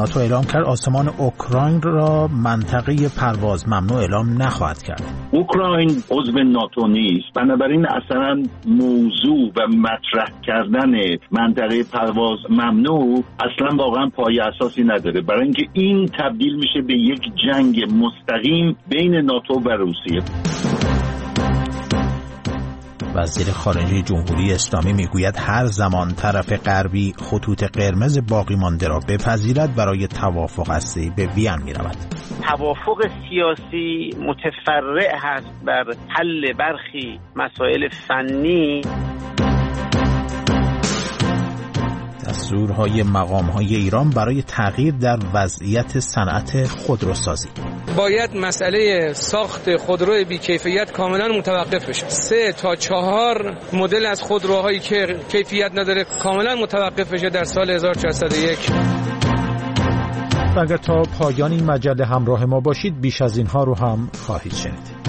ناتو اعلام کرد آسمان اوکراین را منطقه پرواز ممنوع اعلام نخواهد کرد. اوکراین عضو ناتو نیست، بنابراین اصلا موضوع و مطرح کردن منطقه پرواز ممنوع اصلا واقعا پایه اساسی نداره، برای اینکه این تبدیل میشه به یک جنگ مستقیم بین ناتو و روسیه. وزیر خارجه جمهوری اسلامی میگوید هر زمان طرف غربی خطوط قرمز باقی مانده را بپذیرد برای توافق هسته‌ای به وین میرود. توافق سیاسی متفرع هست بر حل برخی مسائل فنی. دستورهای مقام‌های ایران برای تغییر در وضعیت صنعت خودروسازی. باید مسئله ساخت خودرو بی‌کیفیت کاملا متوقف بشه. 3 تا 4 مدل از خودروهایی که کیفیت نداره کاملا متوقف بشه در سال 1401. و اگر تا پایان این مجله همراه ما باشید بیش از اینها رو هم خواهید شنید.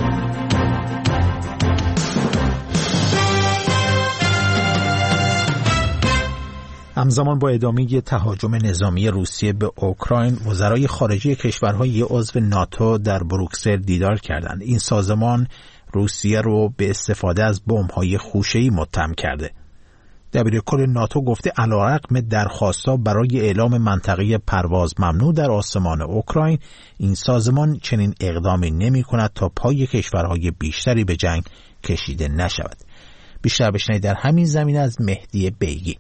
همزمان با ادامه تهاجم نظامی روسیه به اوکراین، وزرای خارجه کشورهای عضو ناتو در بروکسل دیدار کردند. این سازمان روسیه رو به استفاده از بمب‌های خوشه‌ای متهم کرده. دبیرکل ناتو گفته علیرغم درخواست‌ها برای اعلام منطقه پرواز ممنوع در آسمان اوکراین، این سازمان چنین اقدامی نمی‌کند تا پای کشورهای بیشتری به جنگ کشیده نشود. بیشتر بشنوید در همین زمینه از مهدی بیگی.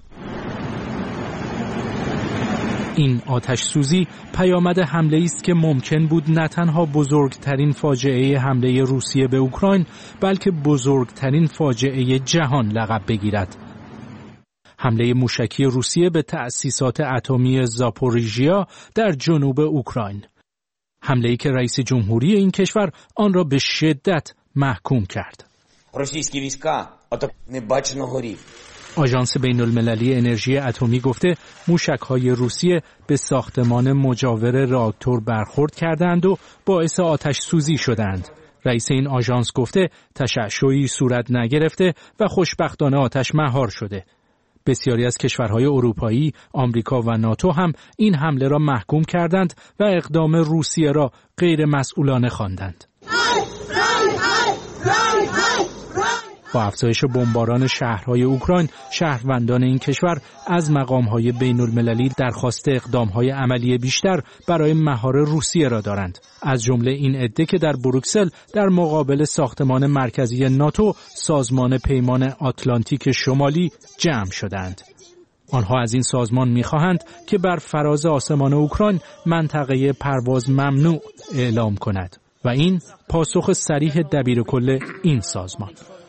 این آتش سوزی پیامد حمله است که ممکن بود نه تنها بزرگترین فاجعه حمله روسیه به اوکراین بلکه بزرگترین فاجعه جهان لقب بگیرد. حمله موشکی روسیه به تأسیسات اتمی زاپوریژیا در جنوب اوکراین. حمله‌ای که رئیس جمهوری این کشور آن را به شدت محکوم کرد. روسیسکی ویسکا ото небачено горів. آژانس بین‌المللی انرژی اتمی گفته موشک‌های روسیه به ساختمان مجاور راکتور برخورد کردند و باعث آتش سوزی شدند. رئیس این آژانس گفته تشعشعی صورت نگرفته و خوشبختانه آتش مهار شده. بسیاری از کشورهای اروپایی، آمریکا و ناتو هم این حمله را محکوم کردند و اقدام روسیه را غیر مسئولانه خواندند. با افزایش بمباران شهرهای اوکراین، شهروندان این کشور از مقام‌های بین‌المللی درخواست اقدام‌های عملی بیشتر برای مهار روسیه را دارند. از جمله این عده که در بروکسل در مقابل ساختمان مرکزی ناتو، سازمان پیمان آتلانتیک شمالی جمع شدند. آنها از این سازمان می‌خواهند که بر فراز آسمان اوکراین منطقه پرواز ممنوع اعلام کند و این پاسخ صریح دبیرکل این سازمان.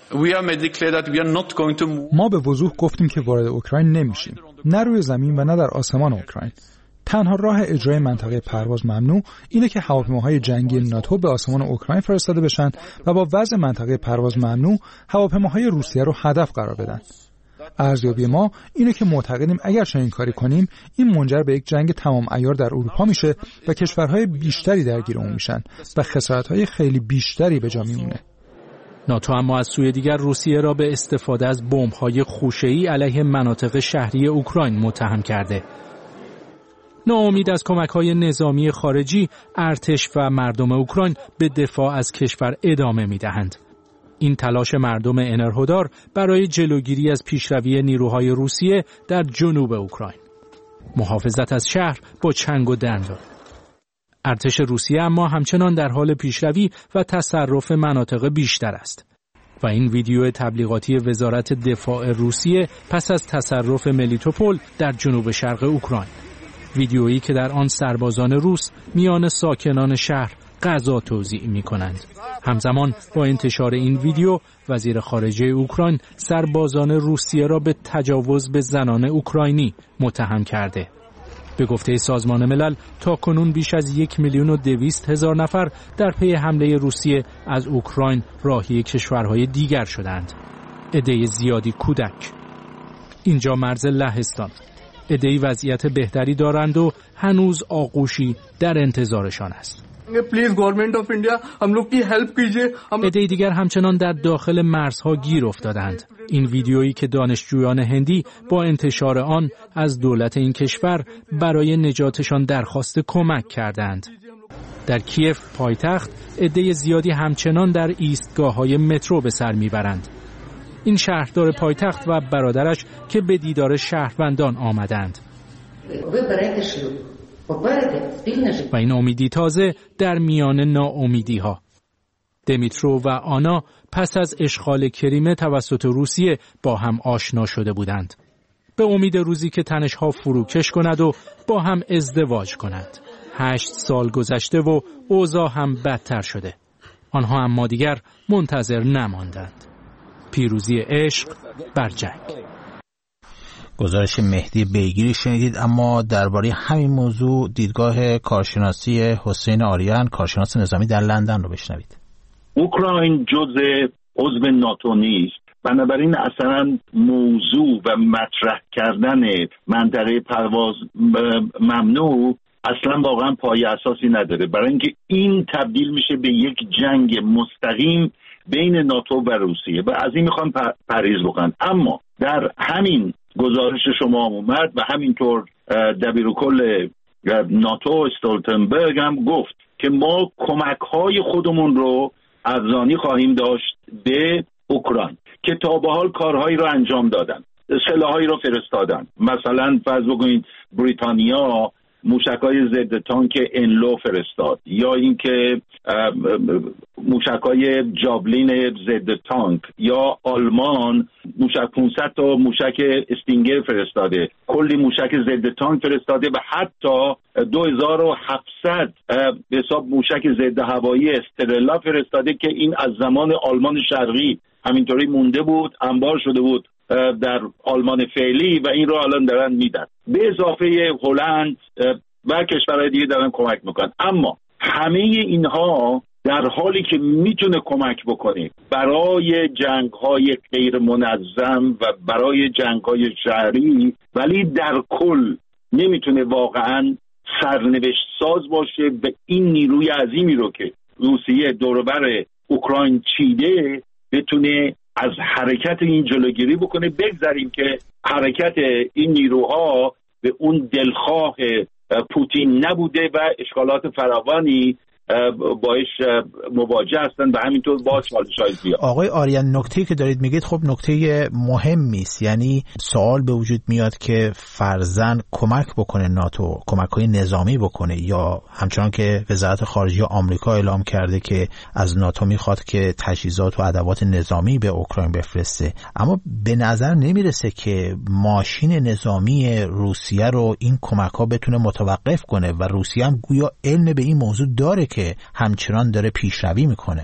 ما به وضوح گفتیم که وارد اوکراین نمیشیم، نه روی زمین و نه در آسمان اوکراین. تنها راه اجرای منطقه پرواز ممنوع اینه که هواپیماهای جنگی ناتو به آسمان اوکراین فرستاده بشن و با وضع منطقه پرواز ممنوع هواپیماهای روسیه رو هدف قرار بدن. ارزیابی ما اینه که معتقدیم اگر چنین کاری کنیم این منجر به یک جنگ تمام عیار در اروپا میشه و کشورهای بیشتری درگیر اون میشن و خسارت‌های خیلی بیشتری به جا میمونه. ناتو اما از سوی دیگر روسیه را به استفاده از بمب‌های خوشه‌ای علیه مناطق شهری اوکراین متهم کرده. ناامید از کمک‌های نظامی خارجی، ارتش و مردم اوکراین به دفاع از کشور ادامه می‌دهند. این تلاش مردم انرهودار برای جلوگیری از پیشروی نیروهای روسیه در جنوب اوکراین. محافظت از شهر با چنگ و دند. ارتش روسیه اما همچنان در حال پیشروی و تصرف مناطق بیشتر است. و این ویدیو تبلیغاتی وزارت دفاع روسیه پس از تصرف ملیتوپول در جنوب شرق اوکراین. ویدیویی که در آن سربازان روس میان ساکنان شهر غذا توزیع می‌کنند. همزمان با انتشار این ویدیو، وزیر خارجه اوکراین سربازان روسیه را به تجاوز به زنان اوکراینی متهم کرده. به گفته سازمان ملل تاکنون بیش از 1,200,000 نفر در پی حمله روسیه از اوکراین راهی کشورهای دیگر شدند. عده زیادی کودک. اینجا مرز لهستان. عده‌ای وضعیت بهتری دارند و هنوز آغوشی در انتظارشان است. پلیز گورنمنت آف انڈیا हम लोग की हेल्प कीजिए. عده دیگر همچنان در داخل مرزها گیر افتادند. این ویدیویی که دانشجویان هندی با انتشار آن از دولت این کشور برای نجاتشان درخواست کمک کردند. در کیف پایتخت عده زیادی همچنان در ایستگاه‌های مترو به سر میبرند. این شهردار پایتخت و برادرش که به دیدار شهروندان آمدند. و این امیدی تازه در میان ناامیدی‌ها. دمیترو و آنا پس از اشغال کریمه توسط روسیه با هم آشنا شده بودند. به امید روزی که تنش‌ها فروکش کند و با هم ازدواج کنند. 8 سال گذشته و اوضاع هم بدتر شده. آنها اما دیگر منتظر نماندند. پیروزی عشق بر جنگ. گزارش مهدی بیگیری شنیدید. اما درباره همین موضوع دیدگاه کارشناسی حسین آریان، کارشناس نظامی در لندن رو بشنوید. اوکراین جزء عضو ناتو نیست، بنابراین اصلا موضوع و مطرح کردن منطقه پرواز ممنوع اصلا واقعا پایه اساسی نداره، برای اینکه این تبدیل میشه به یک جنگ مستقیم بین ناتو و روسیه و از این میخوان پرهیز بکنن. اما در همین گزارش شما اومد و همینطور دبیرکل ناتو استولتنبرگ هم گفت که ما کمک‌های خودمون رو ارزانی خواهیم داشت به اوکراین که تا به حال کارهایی رو انجام دادن، سلاحایی رو فرستادن. مثلا فرض بگوین بریتانیا موشک‌های ضد تانک انلو فرستاد، یا اینکه موشک‌های جابلین ضد تانک، یا آلمان موشک 500 تا موشک استینگر فرستاده، کلی موشک ضد تانک فرستاده و حتی 2700 به حساب موشک ضد هوایی استرلا فرستاده که این از زمان آلمان شرقی همینطوری مونده بود، انبار شده بود در آلمان فعلی و این رو الان دارن میدن، به اضافه هلند و کشورهای دیگه دارن کمک میکنن. اما همه اینها در حالی که میتونه کمک بکنه برای جنگ‌های غیر منظم و برای جنگ‌های شهری، ولی در کل نمیتونه واقعاً سرنوشت ساز باشه به این نیروی عظیمی رو که روسیه دوربر اوکراین چیده بتونه از حرکت این جلوگیری بکنه. بگذاریم که حرکت این نیروها به اون دلخواه پوتین نبوده و اشکالات فراوانی باش مواجه هستن و همینطور با چالش‌های زیاد. آقای آریان، نکته‌ای که دارید میگید خب نکته مهمی است. یعنی سوال به وجود میاد که فرضاً کمک بکنه ناتو، کمک‌های نظامی بکنه، یا همچنان که وزارت خارجه آمریکا اعلام کرده که از ناتو میخواد که تجهیزات و ادوات نظامی به اوکراین بفرسته، اما به نظر نمیرسه که ماشین نظامی روسیه رو این کمک‌ها بتونه متوقف کنه و روسیه هم گویا علم به این موضوع داره که همچنان داره پیشروی میکنه.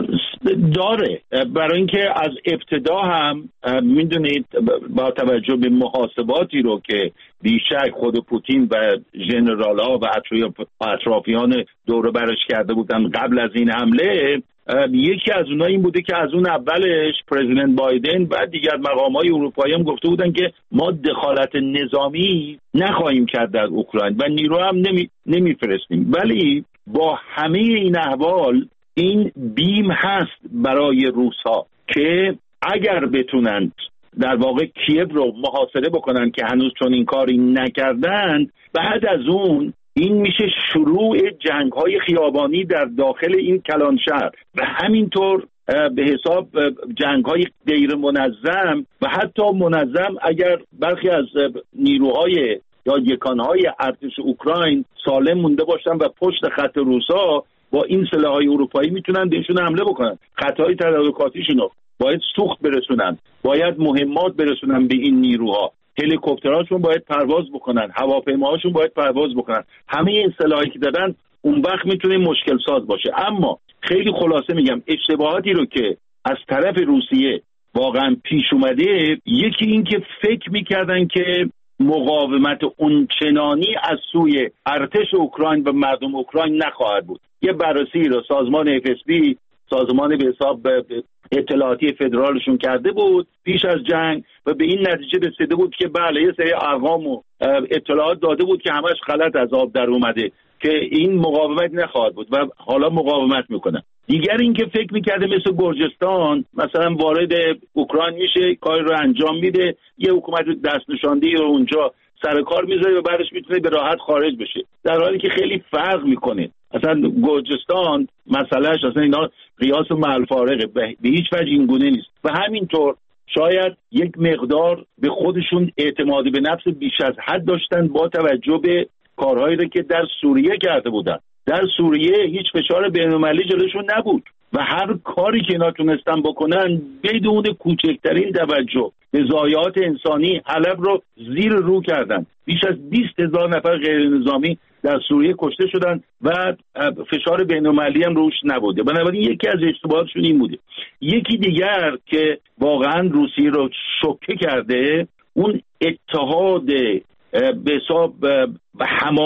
داره، برای اینکه از ابتدا هم میدونید با توجه به محاسباتی رو که بیشک خود پوتین و ژنرال‌ها و اطرافیان دور برش کرده بودن قبل از این حمله، یکی از اونها این بوده که از اون اولش پرزیدنت بایدن و دیگر مقام‌های اروپایی هم گفته بودن که ما دخالت نظامی نخواهیم کرد در اوکراین و نیرو هم نمیفرستیم. ولی با همه این احوال این بیم هست برای روس‌ها که اگر بتونند در واقع کیև رو محاصره بکنن که هنوز چون این کاری نکردند، بعد از اون این میشه شروع جنگ‌های خیابانی در داخل این کلان شهر و همینطور به حساب جنگ‌های غیر منظم و حتی منظم اگر برخی از نیروهای یا یکانهای ارتش اوکراین سالم مونده باشن و پشت خط روسا با این سلاح‌های اروپایی میتونن بهشون حمله بکنن. خطای تدارکاتیشون رو باید سوخت برسونن، باید مهمات برسونن به این نیروها، هلیکوپترهاشون باید پرواز بکنن، هواپیماهاشون باید پرواز بکنن. همه این سلاحی که دادن اون وقت میتونه مشکل ساز باشه. اما خیلی خلاصه میگم اشتباهاتی رو که از طرف روسیه واقعا پیش اومده، یکی این که فکر میکردن که مقاومت اونچنانی از سوی ارتش اوکراین و مردم اوکراین نخواهد بود. یه بررسی رو سازمان FSB، سازمان به حساب اطلاعاتی فدرالشون کرده بود پیش از جنگ و به این نتیجه رسیده بود که بله یه سری ارقام و اطلاعات داده بود که همش غلط از آب در اومده که این مقاومت نخواهد بود و حالا مقاومت میکنه. دیگر این که فکر میکرده مثل گرجستان مثلا وارد اوکراین میشه، کاری رو انجام میده، یه حکومت دست نشانده‌ای رو اونجا سر کار میذاره و بعدش میتونه به راحت خارج بشه، در حالی که خیلی فرق میکنه. اصلا گرجستان مسئلهش اصلا اینا قیاس مع الفارقه، به هیچ وجه این گونه نیست. و همینطور شاید یک مقدار به خودشون اعتماد به نفس بیش از حد داشتن با توجه به کارهایی رو که در سوریه کرده بودن. در سوریه هیچ فشار بین‌المللی جلوشون نبود و هر کاری که اینا تونستن بکنن بدون کوچکترین توجه به ضایعات انسانی حلب رو زیر رو کردن. بیش از 20,000 نفر غیر نظامی در سوریه کشته شدن و فشار بین‌المللی هم روش نبوده. بنابراین یکی از اشتباهاتشون این بوده. یکی دیگر که واقعا روسیه رو شوکه کرده اون اتحاد به حساب و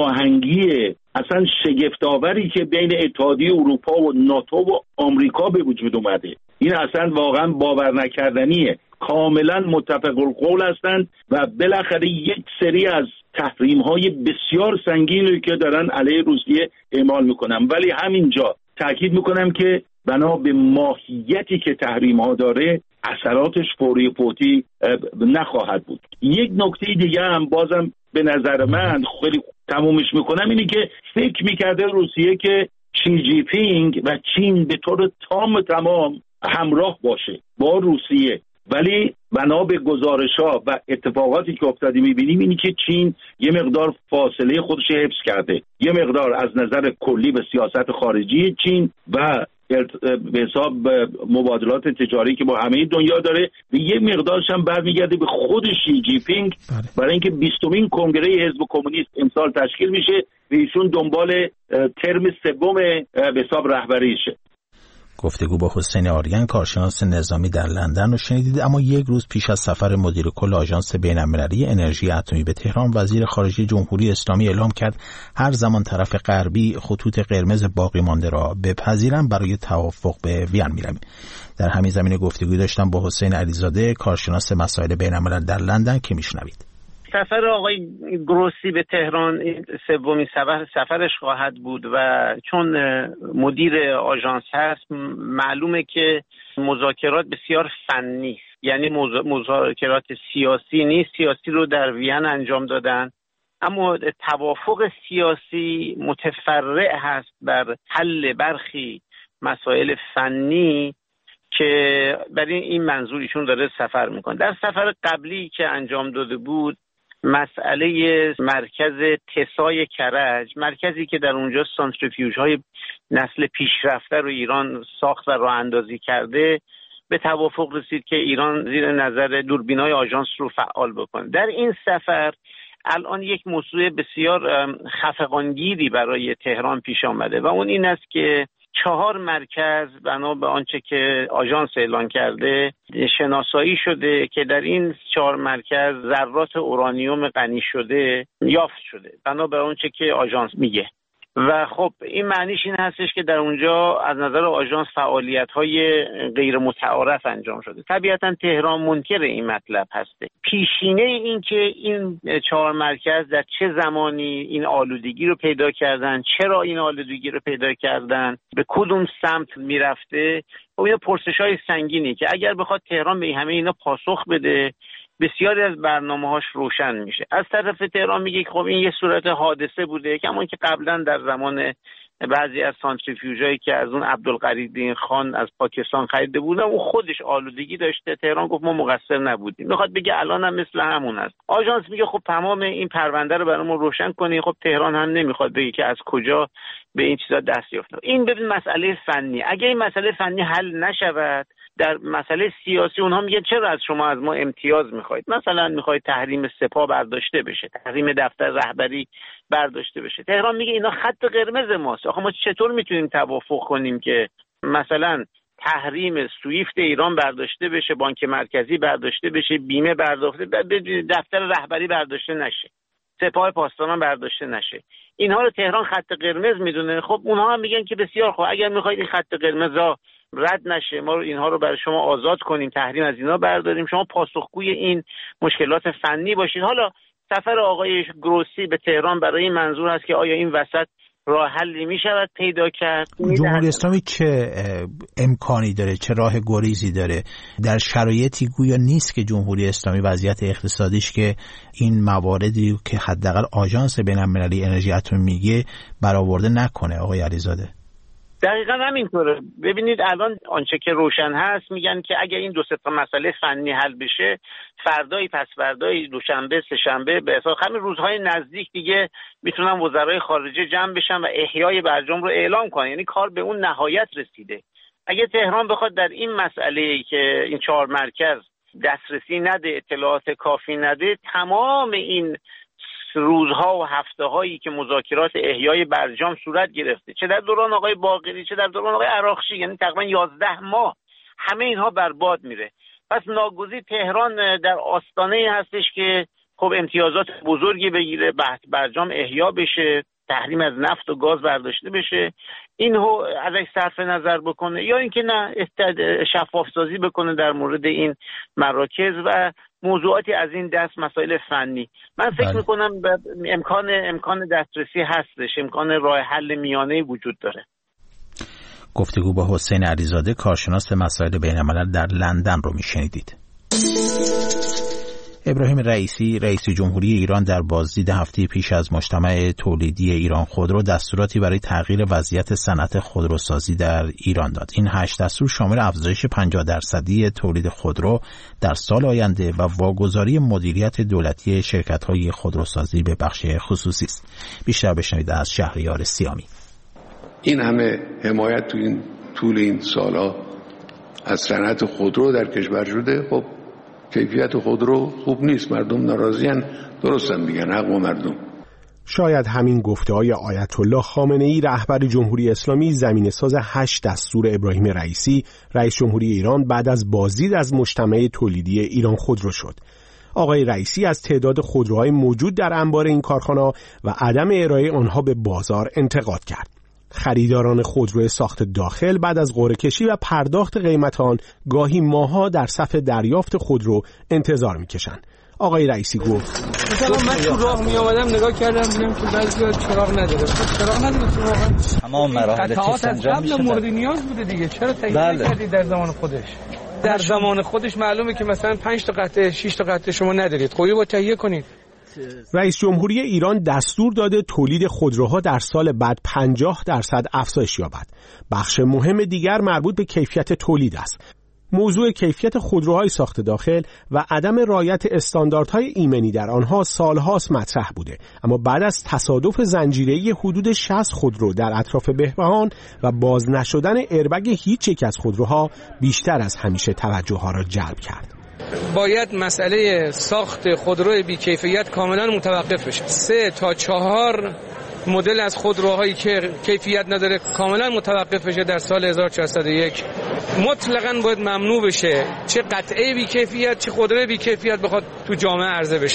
هماهنگی اصلا شگفت‌آوری که بین اتحادیه اروپا و ناتو و آمریکا به وجود اومده. این اصلا واقعا باور نکردنیه. کاملا متفق القول هستند و بالاخره یک سری از تحریم‌های بسیار سنگینی که دارن علیه روسیه اعمال میکنن، ولی همینجا تاکید میکنم که بنا به ماهیتی که تحریم‌ها داره اثراتش فوری فوتی نخواهد بود. یک نکته دیگه هم بازم به نظر من خیلی تمومش میکنم اینه که فکر میکرده روسیه که شی جی پینگ و چین به طور تمام همراه باشه با روسیه، ولی بنا به گزارش‌ها و اتفاقاتی که افتاده می‌بینیم اینی که چین یه مقدار فاصله خودش حفظ کرده، یه مقدار از نظر کلی به سیاست خارجی چین و به حساب مبادلات تجاری که با همه دنیا داره و یه مقدارش هم برمیگرده به خود شی جی پینگ برای اینکه 20مین کنگره حزب کمونیست امسال تشکیل میشه و ایشون دنبال ترم سوم به حساب رهبریشه. گفتگو با حسین آریان کارشناس نظامی در لندن رو شنیدید. اما یک روز پیش از سفر مدیر کل آژانس بین‌المللی انرژی اتمی به تهران، وزیر خارجه جمهوری اسلامی اعلام کرد هر زمان طرف غربی خطوط قرمز باقی مانده را بپذیرند برای توافق به وین می‌رویم. در همین زمینه گفتگوی داشتم با حسین علیزاده کارشناس مسائل بین‌الملل در لندن که میشنوید. سفر آقای گروسی به تهران سومین سفرش خواهد بود و چون مدیر آژانس هست معلومه که مذاکرات بسیار فنی است، یعنی مذاکرات سیاسی نیست. سیاسی رو در وین انجام دادن اما توافق سیاسی متفرع هست بر حل برخی مسائل فنی که برای این منظور ایشون داره سفر میکنه. در سفر قبلی که انجام داده بود مسئله مرکز تسای کرج، مرکزی که در اونجا سانتریفیوژ های نسل پیشرفته رو ایران ساخت و راه اندازی کرده، به توافق رسید که ایران زیر نظر دوربینای آژانس رو فعال بکنه. در این سفر الان یک موضوع بسیار خفقانگیری برای تهران پیش آمده و اون این است که 4 مرکز بنا به آنچه که آژانس اعلان کرده شناسایی شده که در این 4 مرکز ذرات اورانیوم غنی شده یافت شده بنا به آنچه که آژانس میگه. و خب این معنیش این هستش که در اونجا از نظر آژانس فعالیت‌های غیر متعارف انجام شده. طبیعتاً تهران منکر این مطلب هسته. پیشینه این که این 4 مرکز در چه زمانی این آلودگی رو پیدا کردن، چرا این آلودگی رو پیدا کردن، به کدوم سمت میرفته، خب اینا پرسش‌های سنگینی که اگر بخواد تهران به همه اینا پاسخ بده بسیاری از برنامه‌هاش روشن میشه. از طرف تهران میگه خب این یه صورت حادثه بوده، کما که قبلا در زمان بعضی از سانتریفیوژایی که از اون عبدالقریدین خان از پاکستان خریده بودن اون خودش آلودگی داشته. تهران گفت ما مقصر نبودیم. میخواد بگه الان هم مثل همون است. آژانس میگه خب تمام این پرونده رو برامون روشن کنی. خب تهران هم نمیخواد بگه که از کجا به این چیزا دست یافت. این ببین مسئله فنی. اگه این مسئله فنی حل نشود، در مسئله سیاسی اونها میگن چرا از شما از ما امتیاز میخواید؟ مثلا میخواید تحریم سپاه برداشته بشه، تحریم دفتر رهبری برداشته بشه. تهران میگه اینا خط قرمز ماست. آخه ما چطور میتونیم توافق کنیم که مثلا تحریم سویفت ایران برداشته بشه، بانک مرکزی برداشته بشه، بیمه برداشته بشه، دفتر رهبری برداشته نشه، سپاه پاسداران برداشته نشه؟ اینها رو تهران خط قرمز میدونه. خب اونها هم میگن که بسیار خوب، اگر میخواید این خط قرمزا رد نشه، ما اینها رو برای شما آزاد کنیم، تحریم از اینا برداریم، شما پاسخگوی این مشکلات فنی باشید. حالا سفر آقای گروسی به تهران برای این منظور هست که آیا این وسط راه حلی می شود پیدا کرد؟ جمهوری اسلامی چه امکانی داره، چه راه گریزی داره در شرایطی گویا نیست که جمهوری اسلامی وضعیت اقتصادیش که این مواردی که حداقل آژانس بین‌المللی انرژی اتمی میگه برآورده نکنه؟ آقای علیزاده دقیقاً همینطوره. ببینید الان آنچه که روشن هست میگن که اگر این دو سه تا مسئله فنی حل بشه، فردایی پس فردایی، دوشنبه سه‌شنبه، به حساب همین روزهای نزدیک دیگه میتونن وزرای خارجه جمع بشن و احیای برجام رو اعلام کنن. یعنی کار به اون نهایت رسیده. اگه تهران بخواد در این مسئله که این 4 مرکز دسترسی نده، اطلاعات کافی نده، تمام این روزها و هفته هایی که مذاکرات احیای برجام صورت گرفته، چه در دوران آقای باقری چه در دوران آقای عراقچی، یعنی تقریبا 11 ماه، همه اینها برباد میره. پس ناگزیر تهران در آستانه هستش که خب امتیازات بزرگی بگیره، برجام احیا بشه، تحریم از نفت و گاز برداشته بشه، اینو ازش صرف نظر بکنه، یا اینکه نه شفاف سازی بکنه در مورد این مراکز و موضوعاتی از این دست، مسائل فنی. من فکر میکنم امکان دسترسی هستش، امکان راه حل میانه‌ای وجود داره. گفتگو با حسین علیزاده، کارشناس مسائل بین‌الملل در لندن رو میشنیدید. ابراهیم رئیسی، رئیس جمهوری ایران، در بازدید هفته پیش از مجتمع تولیدی ایران خودرو دستوراتی برای تغییر وضعیت صنعت خودروسازی در ایران داد. این 8 دستور شامل افزایش 50% تولید خودرو در سال آینده و واگذاری مدیریت دولتی شرکت‌های خودروسازی به بخش خصوصی است. بیشتر بشنوید از شهریار سیامی. این همه حمایت تو این طول این سال‌ها از صنعت خودرو در کشور شده، خب کیفیت خودرو خوب نیست، مردم ناراضی‌اند، درستن میگن، حق با مردم. شاید همین گفته‌های آیت الله خامنه‌ای رهبر جمهوری اسلامی زمینه‌ساز 8 دستور ابراهیم رئیسی رئیس جمهوری ایران بعد از بازدید از مجتمع تولیدی ایران خودرو شد. آقای رئیسی از تعداد خودروهای موجود در انبار این کارخانه و عدم ارائه آنها به بازار انتقاد کرد. خریداران خودرو ساخت داخل بعد از قرعه کشی و پرداخت قیمت آن گاهی ماه‌ها در صف دریافت خودرو انتظار می‌کشند. آقای رئیسی گفت مثلا من تو راه می‌آمدم نگاه کردم دیدم که بعضی‌ها چراغ نداره. چراغ نداره تو واقعا تمام مراحل تست انجام میشه. مورد نیاز بوده دیگه. چرا تغییر کردی در زمان خودش؟ در زمان خودش معلومه که مثلا 5 تا قطعه 6 تا قطعه شما ندارید. خب با تهیه کنید. رئیس جمهوری ایران دستور داده تولید خودروها در سال بعد 50% افزایش یابد. بخش مهم دیگر مربوط به کیفیت تولید است. موضوع کیفیت خودروهای ساخت داخل و عدم رعایت استانداردهای ایمنی در آنها سالهاست مطرح بوده، اما بعد از تصادف زنجیره‌ای حدود 60 خودرو در اطراف بهبهان و باز نشدن ایربگ هیچ یک از خودروها بیشتر از همیشه توجه ها را جلب کرد. باید مسئله ساخت خودروی بی‌کیفیت کاملا متوقف بشه. 3 تا 4 مدل از خودروهایی که کیفیت نداره کاملا متوقف بشه در سال 1401. مطلقاً باید ممنوع بشه چه قطعه بی‌کیفیت چه خودروی بی‌کیفیت بخواد تو جامعه عرضه بشه.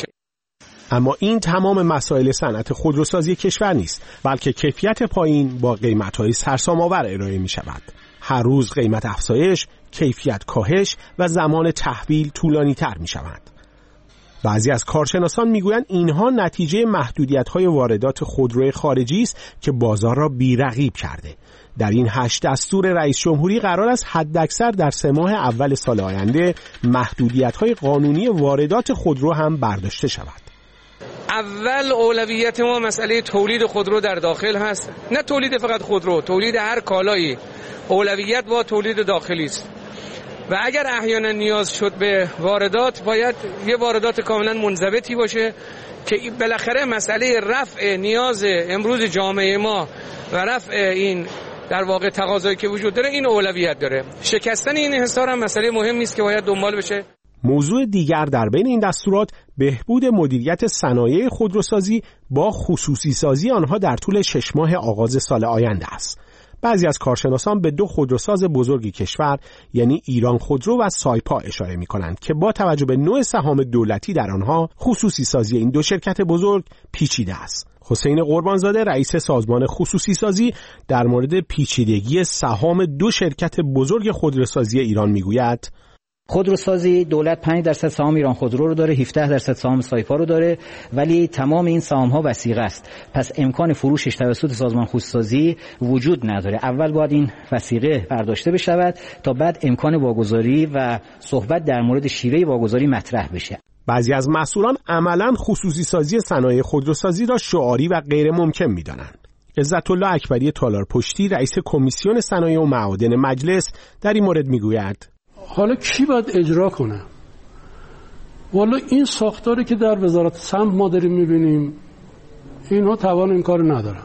اما این تمام مسائل صنعت خودروسازی کشور نیست، بلکه کیفیت پایین با قیمت‌های سرسام‌آور ارائه می‌شود. هر روز قیمت افزایش، کیفیت کاهش و زمان تحویل طولانی‌تر می‌شود. بعضی از کارشناسان میگویند اینها نتیجه محدودیت‌های واردات خودروی خارجی است که بازار را بی‌رقیب کرده. در این 8 دستور رئیس جمهوری قرار است حداکثر در 3 ماه اول سال آینده محدودیت‌های قانونی واردات خودرو هم برداشته شود. اول اولویت ما مسئله تولید خودرو در داخل هست، نه تولید فقط خودرو، تولید هر کالایی. اولویت با تولید داخلی است و اگر احیانا نیاز شد به واردات باید یه واردات کاملا منضبطی باشه که بالاخره مسئله رفع نیاز امروز جامعه ما و رفع این در واقع تقاضایی که وجود داره این اولویت داره. شکستن این انحصار هم مسئله مهمی است که باید دنبال بشه. موضوع دیگر در بین این دستورات بهبود مدیریت صنایع خودروسازی با خصوصی سازی آنها در طول 6 ماه آغاز سال آینده است. بعضی از کارشناسان به دو خودروساز بزرگ کشور یعنی ایران خودرو و سایپا اشاره می‌کنند که با توجه به نوع سهام دولتی در آنها خصوصی سازی این دو شرکت بزرگ پیچیده است. حسین قربانزاده رئیس سازمان خصوصی سازی در مورد پیچیدگی سهام دو شرکت بزرگ خودروسازی ایران میگوید: خودروسازی دولت 5% سهام ایران خودرو رو داره، 17% سهام سایپا رو داره، ولی تمام این سهام ها وثیقه است. پس امکان فروشش توسط سازمان خصوصی وجود نداره. اول باید این وثیقه برداشته بشود تا بعد امکان واگذاری و صحبت در مورد شیوه واگذاری مطرح بشه. بعضی از مسئولان عملاً خصوصی سازی صنایع خودروسازی را شعاری و غیر ممکن می‌دانند. عزت الله اکبری تالارپشتی رئیس کمیسیون صنایع و معادن مجلس در این مورد میگوید: حالا کی باید اجرا کنه؟ والا این ساختاری که در وزارت سمت ما داریم می‌بینیم اینها توان این کار ندارن.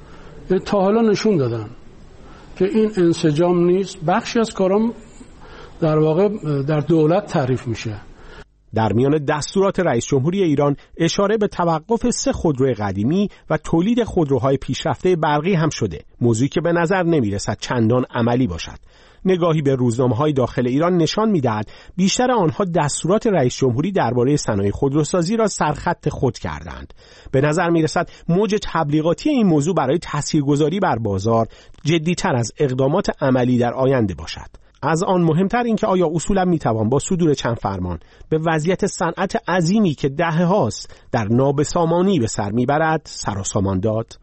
تا حالا نشون دادن که این انسجام نیست. بخشی از کارام در واقع در دولت تعریف میشه. در میان دستورات رئیس جمهوری ایران اشاره به توقف 3 خودرو قدیمی و تولید خودروهای پیشرفته برقی هم شده، موضوعی که به نظر نمیرسد چندان عملی باشد. نگاهی به روزنامه‌های داخل ایران نشان می‌دهد بیشتر آنها دستورات رئیس جمهوری درباره صنایع خودروسازی را سرخط خود کردند. به نظر می‌رسد موج تبلیغاتی این موضوع برای تاثیرگذاری بر بازار جدی‌تر از اقدامات عملی در آینده باشد. از آن مهمتر این که آیا اصولا میتوان با صدور چند فرمان به وضعیت صنعت عظیمی که دهه‌هاست در نابسامانی به سر میبرد سر و سامان داد؟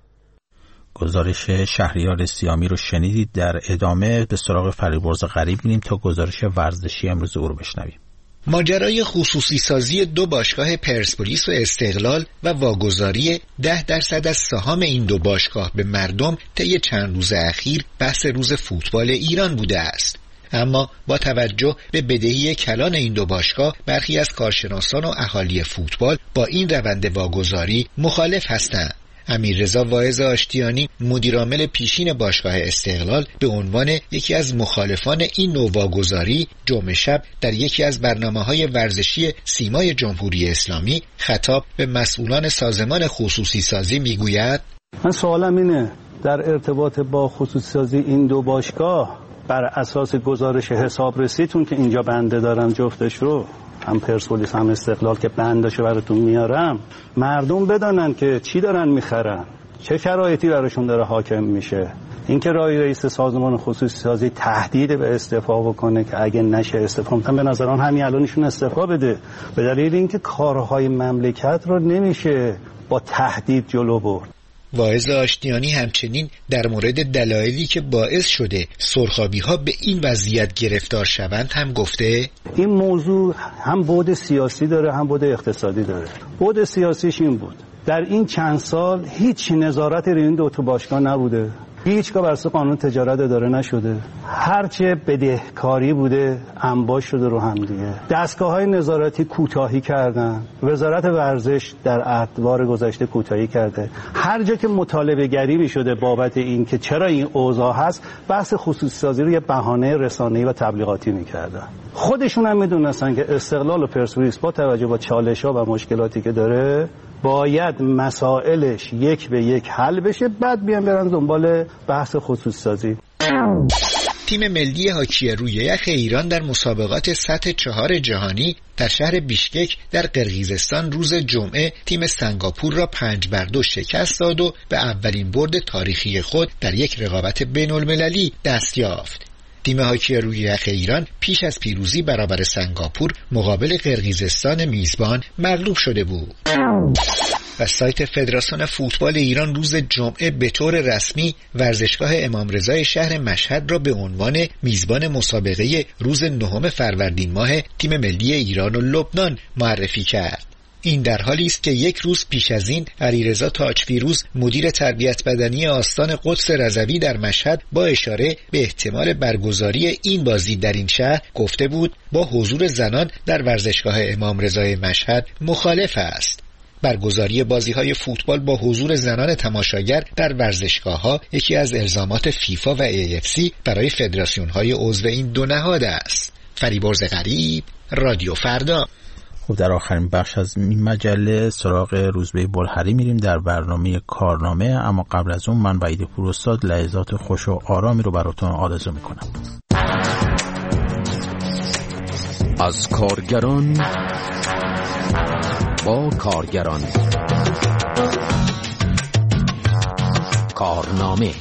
گزارش شهریار سیامی رو شنیدید. در ادامه به سراغ فریبرز غریب میریم تا گزارش ورزشی امروز او رو بشنویم. ماجرای خصوصی سازی 2 باشگاه پرسپولیس و استقلال و واگذاری 10% از سهام این 2 باشگاه به مردم طی چند روز اخیر بحث روز فوتبال ایران بوده است. اما با توجه به بدهی کلان این 2 باشگاه برخی از کارشناسان و اهالی فوتبال با این روند واگذاری مخالف هستند. امیررضا واعظ آشتیانی مدیرعامل پیشین باشگاه استقلال به عنوان یکی از مخالفان این نوع واگذاری جمعه شب در یکی از برنامه‌های ورزشی سیمای جمهوری اسلامی خطاب به مسئولان سازمان خصوصی سازی میگوید: من سوالم اینه در ارتباط با خصوصی سازی این 2 باشگاه بر اساس گزارش حسابرسیتون که اینجا بنده دارم جفتش رو، هم پرسپولیس هم استقلال که بندشو براتون میارم، مردم بدانن که چی دارن میخرن، چه شرایطی براشون داره حاکم میشه. اینکه رئیس سازمان خصوصی سازی تهدید به استعفا بکنه که اگه نشه استعفا میدن، به نظرم همین الانشون استعفا بده، به دلیل اینکه کارهای مملکت رو نمیشه با تهدید جلو برد. واعظ آشتیانی همچنین در مورد دلایلی که باعث شده سرخابی‌ها به این وضعیت گرفتار شوند هم گفته: این موضوع هم بعد سیاسی داره هم بعد اقتصادی داره. بعد سیاسیش این بود در این چند سال هیچ نظارتی روی این 2 باشگاه نبوده، هیچگاه بر اساس قانون تجارت اداره نشده، هرچه بدهکاری بوده انباش شده رو هم دیگه. دستگاه‌های نظارتی کوتاهی کردن، وزارت ورزش در ادوار گذشته کوتاهی کرده. هر جا که مطالبه گری می‌شده بابت این که چرا این اوضاع هست، بحث خصوصی سازی رو یه بهانه رسانه‌ای و تبلیغاتی می‌کردن. خودشون هم می‌دونستن که استقلال و پرسپولیس با توجه به چالش‌ها و مشکلاتی که داره باید مسائلش یک به یک حل بشه، بعد بیان برن دنبال بحث خصوصی سازی. تیم ملی هاکی روی یخ ایران در مسابقات سطح 4 جهانی در شهر بیشکک در قرقیزستان روز جمعه تیم سنگاپور را 5-2 شکست داد و به اولین برد تاریخی خود در یک رقابت بین‌المللی دست یافت. تیم هاکی روی یخ ایران پیش از پیروزی برابر سنگاپور مقابل قرقیزستان میزبان مغلوب شده بود. و سایت فدراسیون فوتبال ایران روز جمعه به طور رسمی ورزشگاه امام رضا شهر مشهد را به عنوان میزبان مسابقه روز 9 فروردین ماه تیم ملی ایران و لبنان معرفی کرد. این در حالی است که یک روز پیش از این علیرضا تاجفیروز مدیر تربیت بدنی آستان قدس رضوی در مشهد با اشاره به احتمال برگزاری این بازی در این شهر گفته بود با حضور زنان در ورزشگاه امام رضا مشهد مخالف است. برگزاری بازی‌های فوتبال با حضور زنان تماشاگر در ورزشگاه‌ها یکی از الزامات فیفا و AFC برای فدراسیون‌های عضو این 2 نهاد است. فریبرز غریب، رادیو فردا. خب در آخرین بخش از این مجله سراغ روزبه بلحری میریم در برنامه کارنامه، اما قبل از اون من وحید پوراستاد لحظات خوش و آرامی رو براتون آرزو میکنم. از کارگران با کارگران، کارنامه.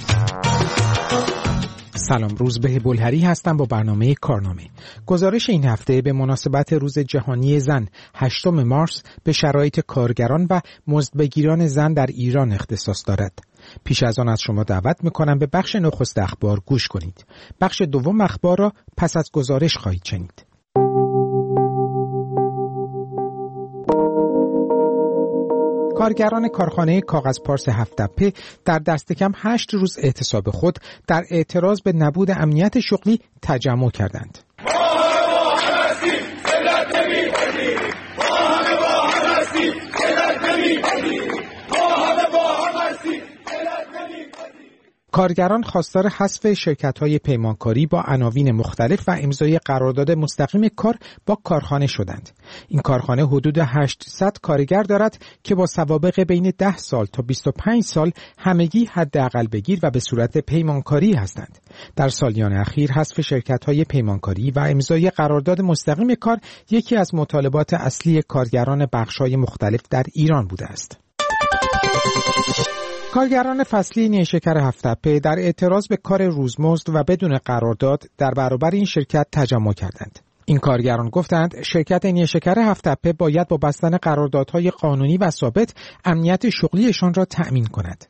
سلام، روزبه بلحری هستم با برنامه کارنامه. گزارش این هفته به مناسبت روز جهانی زن 8 مارس به شرایط کارگران و مزدبگیران زن در ایران اختصاص دارد. پیش از آن از شما دعوت میکنم به بخش نخست اخبار گوش کنید. بخش دوم اخبار را پس از گزارش خواهید شنید. کارگران کارخانه کاغذ پارس هفت‌تپه در دست کم 8 روز اعتصاب خود در اعتراض به نبود امنیت شغلی تجمع کردند. کارگران خواستار حذف شرکت‌های پیمانکاری با عناوین مختلف و امضای قرارداد مستقیم کار با کارخانه شدند. این کارخانه حدود 800 کارگر دارد که با سوابق بین 10 سال تا 25 سال همگی حداقل بگیر و به صورت پیمانکاری هستند. در سالیان اخیر حذف شرکت‌های پیمانکاری و امضای قرارداد مستقیم کار یکی از مطالبات اصلی کارگران بخش‌های مختلف در ایران بوده است. کارگران فصلی نیشکر هفت‌تپه در اعتراض به کار روزمزد و بدون قرارداد در برابر این شرکت تجمع کردند. این کارگران گفتند شرکت نیشکر هفت‌تپه باید با بستن قراردادهای قانونی و ثابت امنیت شغلیشان را تأمین کند.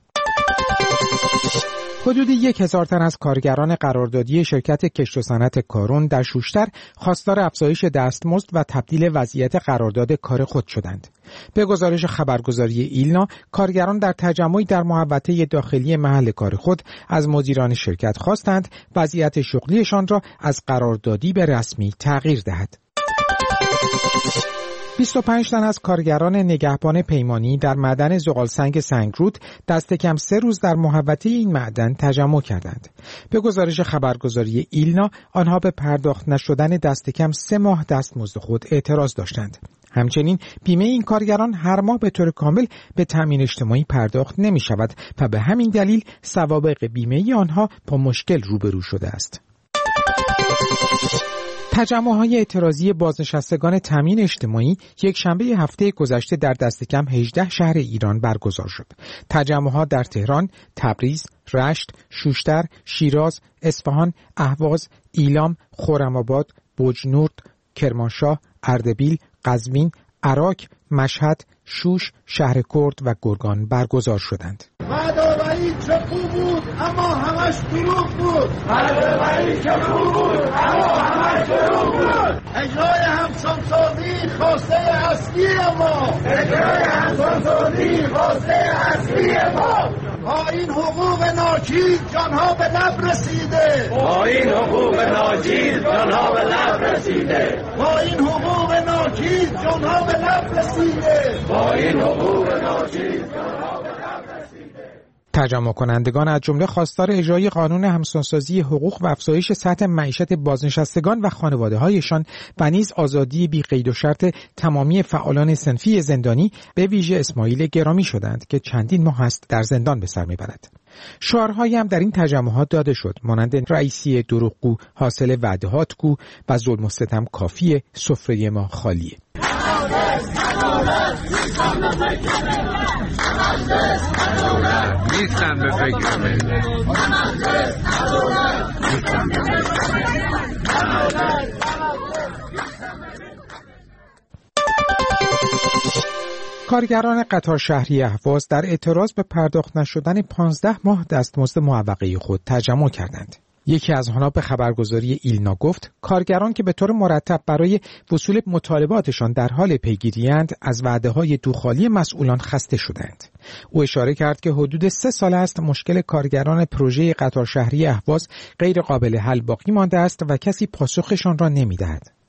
حدود 1000 تن از کارگران قراردادی شرکت کشت و صنعت کارون در شوشتر خواستار افزایش دستمزد و تبدیل وضعیت قرارداد کار خود شدند. به گزارش خبرگزاری ایلنا، کارگران در تجمعی در محوطه داخلی محل کار خود از مدیران شرکت خواستند وضعیت شغلیشان را از قراردادی به رسمی تغییر دهد. 25 تن از کارگران نگهبان پیمانی در معدن زغالسنگ سنگرود دست کم 3 روز در محوطه این معدن تجمع کردند. به گزارش خبرگزاری ایلنا، آنها به پرداخت نشدن دست کم 3 ماه دستمزد خود اعتراض داشتند. همچنین بیمه این کارگران هر ماه به طور کامل به تامین اجتماعی پرداخت نمی شود و به همین دلیل سوابق بیمه آنها با مشکل روبرو شده است. تجمع‌های اعتراضی بازنشستگان تامین اجتماعی یک شنبه هفته گذشته در دست کم 18 شهر ایران برگزار شد. تجمع‌ها در تهران، تبریز، رشت، شوشتر، شیراز، اصفهان، اهواز، ایلام، خرم‌آباد، بوجنورد، کرمانشاه، اردبیل، قزوین، عراق، مشهد، شوش، شهر کرد و گرگان برگزار شدند. وعده‌آوری چه خوب بود اما همش دروغ بود. وعده‌آوری چه خوب بود اما همش دروغ بود. اجرای همسانسازی خواسته اصلی ما. اجرای همسانسازی خواسته اصلی ما. با این حقوق ناچیز جانها به لب رسیده. با این حقوق ناچیز جانها به لب رسیده. با این حقوق ناچیز جانها به لب رسیده. با این حقوق ناچیز جانها به لب رسیده. تجمع کنندگان از جمله خواستار اجرای قانون همسانسازی حقوق و افزایش سطح معیشت بازنشستگان و خانواده‌هایشان و نیز آزادی بی قید و شرط تمامی فعالان صنفی زندانی به ویژه اسماعیل گرامی شدند که چندین ماه است در زندان به سر میبرد. شعارهایی هم در این تجمعات داده شد مانند رئیسی دروغگو حاصل وعدهات گو و ظلم و ستم کافیه، سفره ما خالیه. نیستم به فکرمه. کارگران قطار شهری اهواز در اعتراض به پرداخت نشدن 15 ماه دستمزد معوقه خود تجمع کردند. یکی از آنها به خبرگزاری ایلنا گفت کارگران که به طور مرتب برای وصول مطالباتشان در حال پیگیری‌اند از وعده‌های دوخالی مسئولان خسته شدند. او اشاره کرد که حدود 3 سال است مشکل کارگران پروژه قطار شهری اهواز غیر قابل حل باقی مانده است و کسی پاسخشان را نمی‌دهد.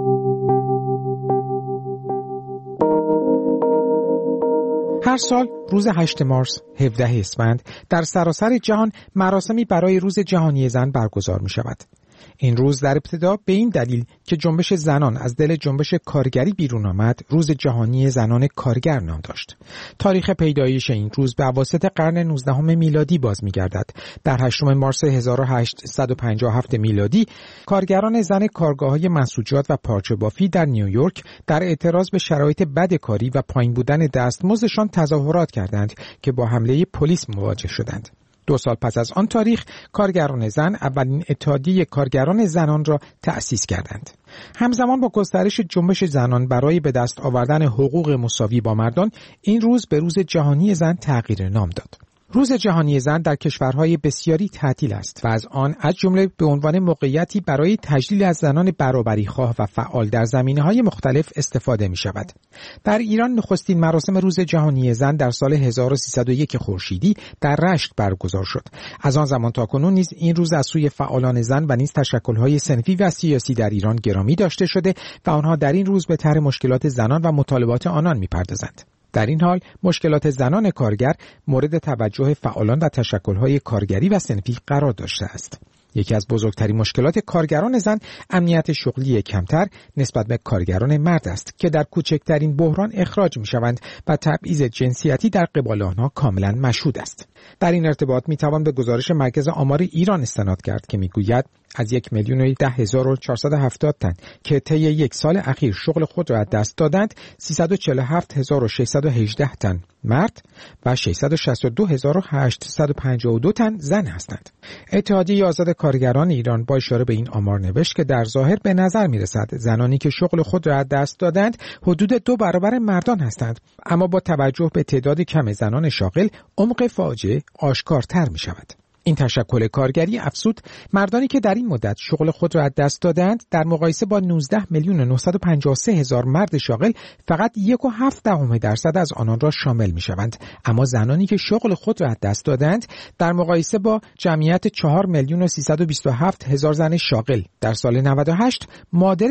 هر سال روز 8 مارس 17 اسفند در سراسر جهان مراسمی برای روز جهانی زن برگزار می شود. این روز در ابتدا به این دلیل که جنبش زنان از دل جنبش کارگری بیرون آمد، روز جهانی زنان کارگر نام داشت. تاریخ پیدایش این روز به اواسط قرن 19 میلادی باز می‌گردد. در 8 مارس 1857 میلادی، کارگران زن کارگاه‌های منسوجات و پارچه بافی در نیویورک در اعتراض به شرایط بد کاری و پایین بودن دستمزدشان تظاهرات کردند که با حمله پلیس مواجه شدند. 2 سال پس از آن تاریخ، کارگران زن اولین اتحادیه کارگران زنان را تأسیس کردند. همزمان با گسترش جنبش زنان برای به دست آوردن حقوق مساوی با مردان، این روز به روز جهانی زن تغییر نام داد. روز جهانی زن در کشورهای بسیاری تعطیل است و از آن از جمله به عنوان موقعیتی برای تجلیل از زنان برابری‌خواه و فعال در زمینه‌های مختلف استفاده می‌شود. در ایران نخستین مراسم روز جهانی زن در سال 1301 خورشیدی در رشت برگزار شد. از آن زمان تا کنون نیز این روز از سوی فعالان زن و نیز تشکل‌های صنفی و سیاسی در ایران گرامی داشته شده و آنها در این روز به طرح مشکلات زنان و مطالبات آنان می‌پردازند. در این حال مشکلات زنان کارگر مورد توجه فعالان و تشکل‌های کارگری و صنفی قرار داشته است. یکی از بزرگترین مشکلات کارگران زن امنیت شغلی کمتر نسبت به کارگران مرد است که در کوچکترین بحران اخراج می‌شوند و تبعیض جنسیتی در قبال آنها کاملا مشهود است. در این ارتباط می‌توان به گزارش مرکز آمار ایران استناد کرد که می‌گوید از 1,10,470 تن که طی یک سال اخیر شغل خود را از دست دادند، 347,618 تن مرد و 662,852 تن زن هستند. اتحادیه آزاد کارگران ایران با اشاره به این آمار نوشت که در ظاهر به نظر می‌رسد زنانی که شغل خود را از دست دادند حدود 2 برابر مردان هستند، اما با توجه به تعداد کم زنان شاغل عمق فاجعه آشکارتر می‌شود. این تشکل کارگری افزود مردانی که در این مدت شغل خود را از دست دادند در مقایسه با 19,953,000 مرد شاغل فقط 1.7% از آنان را شامل می شوند، اما زنانی که شغل خود را از دست دادند در مقایسه با جمعیت 4,327,000 زن شاغل در سال 98 معادل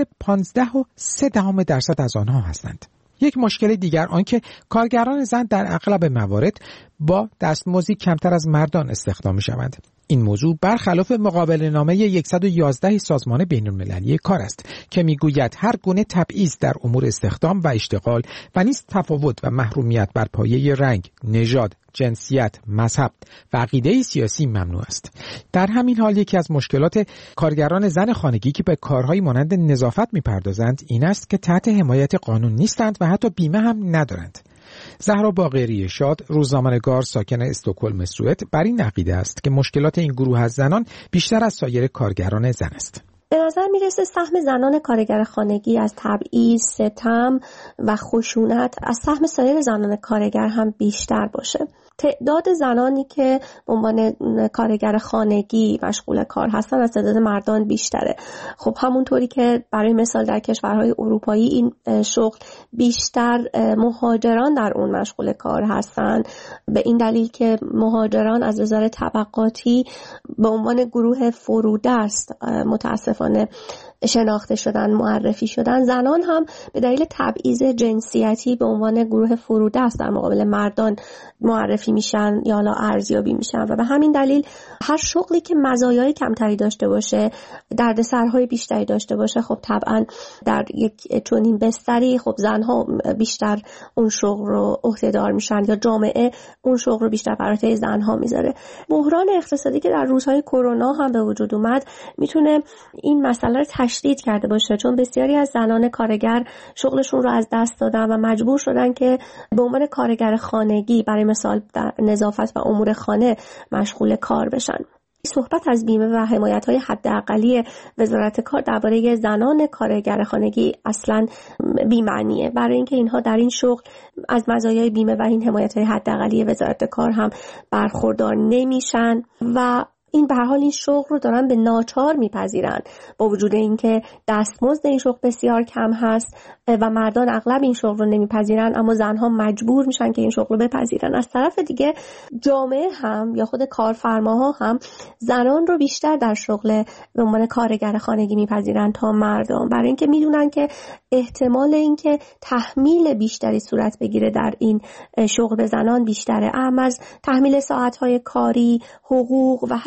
15.3% از آنها هستند. یک مشکل دیگر آنکه کارگران زن در اغلب موارد با دستمزدی کمتر از مردان استخدام می‌شوند. این موضوع برخلاف مقابله نامه 111 سازمان بین‌المللی کار است که میگوید هر گونه تبعیض در امور استخدام و اشتغال و نیز تفاوت و محرومیت بر پایه رنگ، نژاد، جنسیت، مذهب و عقیده سیاسی ممنوع است. در همین حال یکی از مشکلات کارگران زن خانگی که به کارهای مانند نظافت می‌پردازند این است که تحت حمایت قانون نیستند و حتی بیمه هم ندارند. زهرا باقری شاد، روزنامه‌نگار ساکن استکهلم سوئد، بر این عقیده است که مشکلات این گروه از زنان بیشتر از سایر کارگران زن است. به نظر میرسه سهم زنان کارگر خانگی از تبعیض، ستم و خشونت از سهم سایر زنان کارگر هم بیشتر باشه. تعداد زنانی که به عنوان کارگر خانگی مشغول کار هستن از تعداد مردان بیشتره. خب همونطوری که برای مثال در کشورهای اروپایی این شغل بیشتر مهاجران در اون مشغول کار هستن، به این دلیل که مهاجران از نظر طبقاتی به عنوان گروه فرودست متاسفانه شناخته شدن، معرفی شدن. زنان هم به دلیل تبعیض جنسیتی به عنوان گروه فرودست در مقابل مردان معرفی میشن یا حالا ارزیابی میشن و به همین دلیل هر شغلی که مزایای کمتری داشته باشه، دردسرهای بیشتری داشته باشه، خب طبعا در یک چنین بستری خب زنها بیشتر اون شغل رو عهده‌دار میشن یا جامعه اون شغل رو بیشتر بر عهده زنها میذاره. بحران اقتصادی که در روزهای کرونا هم به وجود اومد میتونه این مسئله رو تشدید کرده باشه، چون بسیاری از زنان کارگر شغلشون رو از دست دادن و مجبور شدن که به عنوان کارگر خانگی برای مثال در نظافت و امور خانه مشغول کار بشن. صحبت از بیمه و حمایت‌های حداقلی وزارت کار درباره زنان کارگر خانگی اصلاً بی‌معنیه، برای اینکه اینها در این شغل از مزایای بیمه و این حمایت‌های حداقلی وزارت کار هم برخوردار نمیشن و این به هر حال این شغل رو دارن به ناچار میپذیرن، با وجود اینکه دستمزد این شغل بسیار کم هست و مردان اغلب این شغل رو نمیپذیرن، اما زنها مجبور میشن که این شغل رو بپذیرن. از طرف دیگه جامعه هم یا خود کارفرماها هم زنان رو بیشتر در شغل به عنوان کارگر خانگی میپذیرن تا مردان، برای اینکه میدونن که احتمال اینکه تحمیل بیشتری صورت بگیره در این شغل به زنان بیشتره، اهم از تحمیل ساعت‌های کاری، حقوق و حتی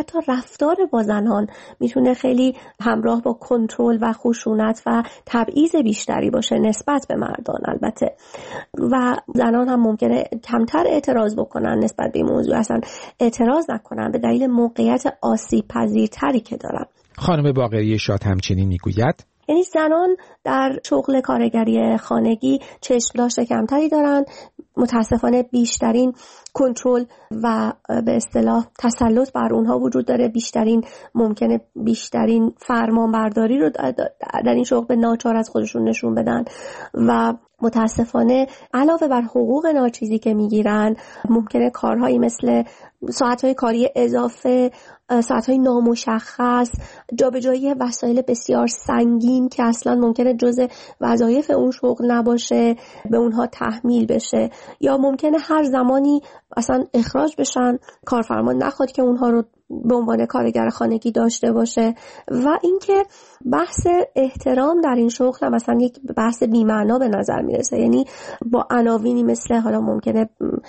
حتی رفتار با زنان میتونه خیلی همراه با کنترل و خشونت و تبعیض بیشتری باشه نسبت به مردان البته، و زنان هم ممکنه کمتر اعتراض بکنن نسبت به این موضوع، اصلا اعتراض نکنن به دلیل موقعیت آسیب پذیرتری که دارن. خانم باقری شاد همچنین میگوید یعنی زنان در شغل کارگری خانگی چشم داشته کمتری دارن، متاسفانه بیشترین کنترل و به اصطلاح تسلط بر اونها وجود داره، بیشترین فرمانبرداری رو در این شغل به ناچار از خودشون نشون بدن و متاسفانه علاوه بر حقوق ناچیزی که میگیرن ممکنه کارهایی مثل ساعتهای کاری اضافه، ساعتهای نامشخص، جابجایی وسایل بسیار سنگین که اصلا ممکنه جزء وظایف اون شغل نباشه به اونها تحمیل بشه، یا ممکنه هر زمانی اصلا اخراج بشن، کارفرما نخواد که اونها رو به عنوان کارگر خانگی داشته باشه. و اینکه بحث احترام در این شغل هم مثلا یک بحث بی‌معنا به نظر میرسه، یعنی با عناوینی مثل حالا ممکنه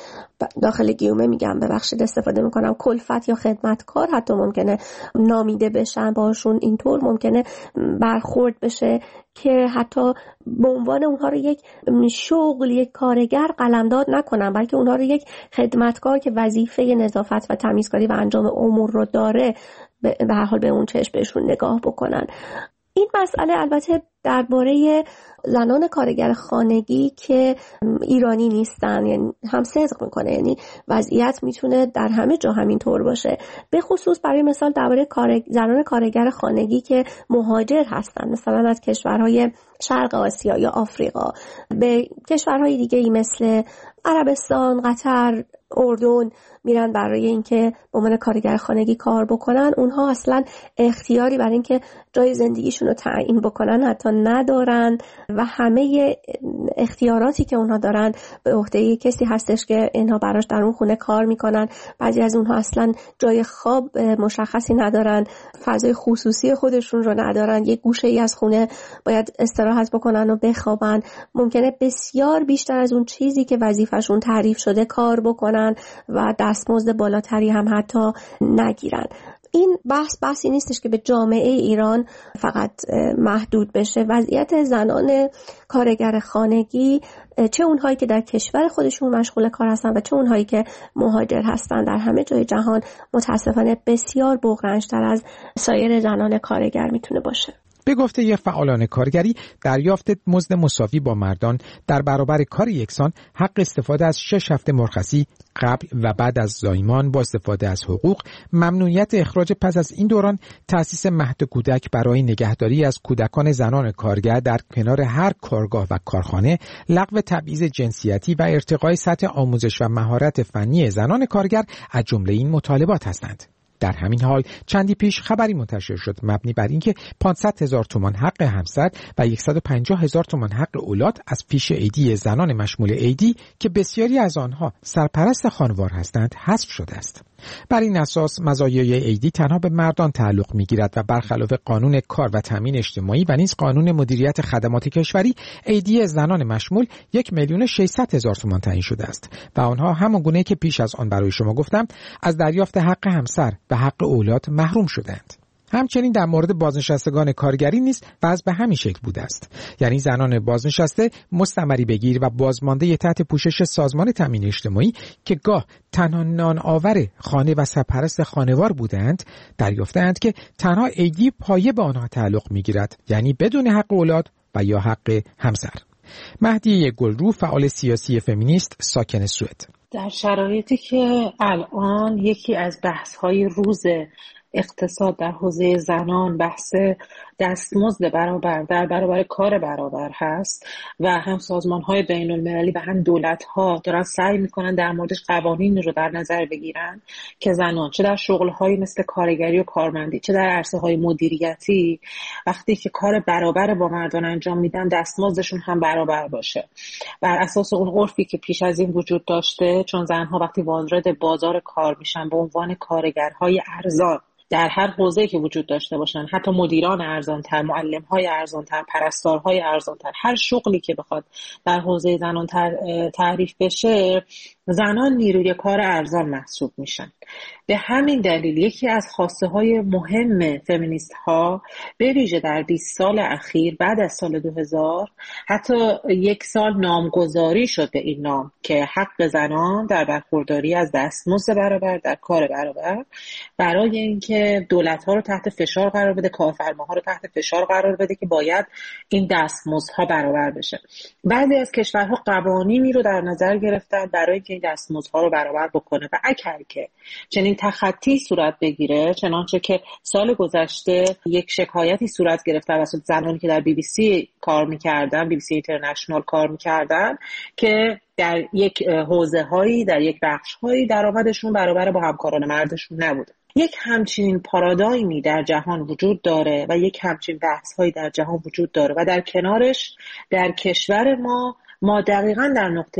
داخل گیومه میگم ببخشید استفاده میکنم کلفت یا خدمتکار حتی ممکنه نامیده بشن، باشون اینطور ممکنه برخورد بشه که حتی به عنوان اونها رو یک شغل، یک کارگر قلمداد نکنن، بلکه اونها رو یک خدمتکار که وظیفه نظافت و تمیزکاری و انجام امور رو داره به هر حال به اون چشم بهشون نگاه بکنن. این مسئله البته درباره زنان کارگر خانگی که ایرانی نیستن یعنی هم صدق میکنه، یعنی وضعیت میتونه در همه جا همین طور باشه، به خصوص برای مثال درباره زنان کارگر خانگی که مهاجر هستن، مثلا از کشورهای شرق آسیا یا آفریقا به کشورهای دیگه‌ای مثل عربستان، قطر، اردن میرن برای اینکه به عنوان کارگر خانگی کار بکنن. اونها اصلا اختیاری برای اینکه جای زندگیشون رو تعیین بکنن حتی ندارن و همه اختیاراتی که اونها دارن به عهده کسی هستش که اینها براش در اون خونه کار میکنن. بعضی از اونها اصلا جای خواب مشخصی ندارن، فضای خصوصی خودشون رو ندارن، یک گوشه‌ای از خونه باید استراحت بکنن و بخوابن، ممکنه بسیار بیشتر از اون چیزی که وظیفه‌شون تعریف شده کار بکنن و دستمزد بالاتری هم حتی نگیرن. این بحثی نیستش که به جامعه ایران فقط محدود بشه. وضعیت زنان کارگر خانگی، چه اونهایی که در کشور خودشون مشغول کار هستن و چه اونهایی که مهاجر هستن، در همه جای جهان متاسفانه بسیار بغرنج‌تر از سایر زنان کارگر میتونه باشه. به گفته یک فعالان کارگری، دریافت مزد مساوی با مردان در برابر کار یکسان، حق استفاده از 6 هفته مرخصی قبل و بعد از زایمان با استفاده از حقوق، ممنوعیت اخراج پس از این دوران، تأسیس مهد کودک برای نگهداری از کودکان زنان کارگر در کنار هر کارگاه و کارخانه، لغو تبعیض جنسیتی و ارتقای سطح آموزش و مهارت فنی زنان کارگر از جمله این مطالبات هستند. در همین حال چندی پیش خبری منتشر شد مبنی بر اینکه 500,000 تومان حق همسر و 150,000 تومان حق اولاد از پیش عیدی زنان مشمول عیدی که بسیاری از آنها سرپرست خانوار هستند حذف شده است. بر این اساس مزایای عیدی تنها به مردان تعلق می‌گیرد و برخلاف قانون کار و تامین اجتماعی و نیز قانون مدیریت خدمات کشوری، عیدی زنان مشمول 1,600,000 تومان تعیین شده است و آنها همان گونه که پیش از آن برای شما گفتم از دریافت حق همسر و حق اولاد محروم شدند. همچنین در مورد بازنشستگان کارگری نیز وضع به همین شکل بوده است، یعنی زنان بازنشسته مستمری بگیر و بازمانده تحت پوشش سازمان تامین اجتماعی که گاه تنها نان آور خانه و سرپرست خانوار بودند، دریافتند که تنها عیدی پایه به آنها تعلق می‌گیرد، یعنی بدون حق اولاد و یا حق همسر. مهدیه گلرو، فعال سیاسی فمینیست ساکن سوئد: در شرایطی که الان یکی از بحث‌های روز اقتصاد در حوزه زنان بحث دستمزد برابر در برابر کار برابر هست و هم سازمان‌های بین‌المللی و هم دولت‌ها دارن سعی می‌کنن در موردش قوانین رو در نظر بگیرن که زنان چه در شغل‌های مثل کارگری و کارمندی چه در عرصه‌های مدیریتی وقتی که کار برابر با مردان انجام میدن دستمزدشون هم برابر باشه. بر اساس اون عرفی که پیش از این وجود داشته، چون زن‌ها وقتی وارد بازار کار میشن به عنوان کارگرهای ارزان در هر حوزه‌ای که وجود داشته باشن، حتی مدیران ارزان‌تر، معلم‌های ارزان‌تر، پرستارهای ارزان‌تر، هر شغلی که بخواد در حوزه زنان تعریف بشه، زنان نیروی کار ارزان محسوب میشن. به همین دلیل یکی از خواسته های مهم فمینیست ها به ویژه در 20 سال اخیر بعد از سال 2000 حتی یک سال نامگذاری شد به این نام که حق زنان در برخورداری از دستمزد برابر در کار برابر، برای اینکه دولت ها رو تحت فشار قرار بده، کارفرماها رو تحت فشار قرار بده که باید این دستمزدها برابر بشه. بعضی از کشورها قوانینی رو در نظر گرفتن برای که این دستمزدها رو برابر بکنه و اگر که چنین تخطی صورت بگیره، چنانچه که سال گذشته یک شکایتی صورت گرفت توسط زنانی که در BBC کار می‌کردن، BBC اینترنشنال کار می‌کردن، که در یک حوزه‌هایی، در یک بخش‌هایی درآمدشون برابر با همکاران مردشون نبوده. یک همچین پارادایمی در جهان وجود داره و یک همچین بحث‌هایی در جهان وجود داره و در کنارش در کشور ما دقیقاً در نقطه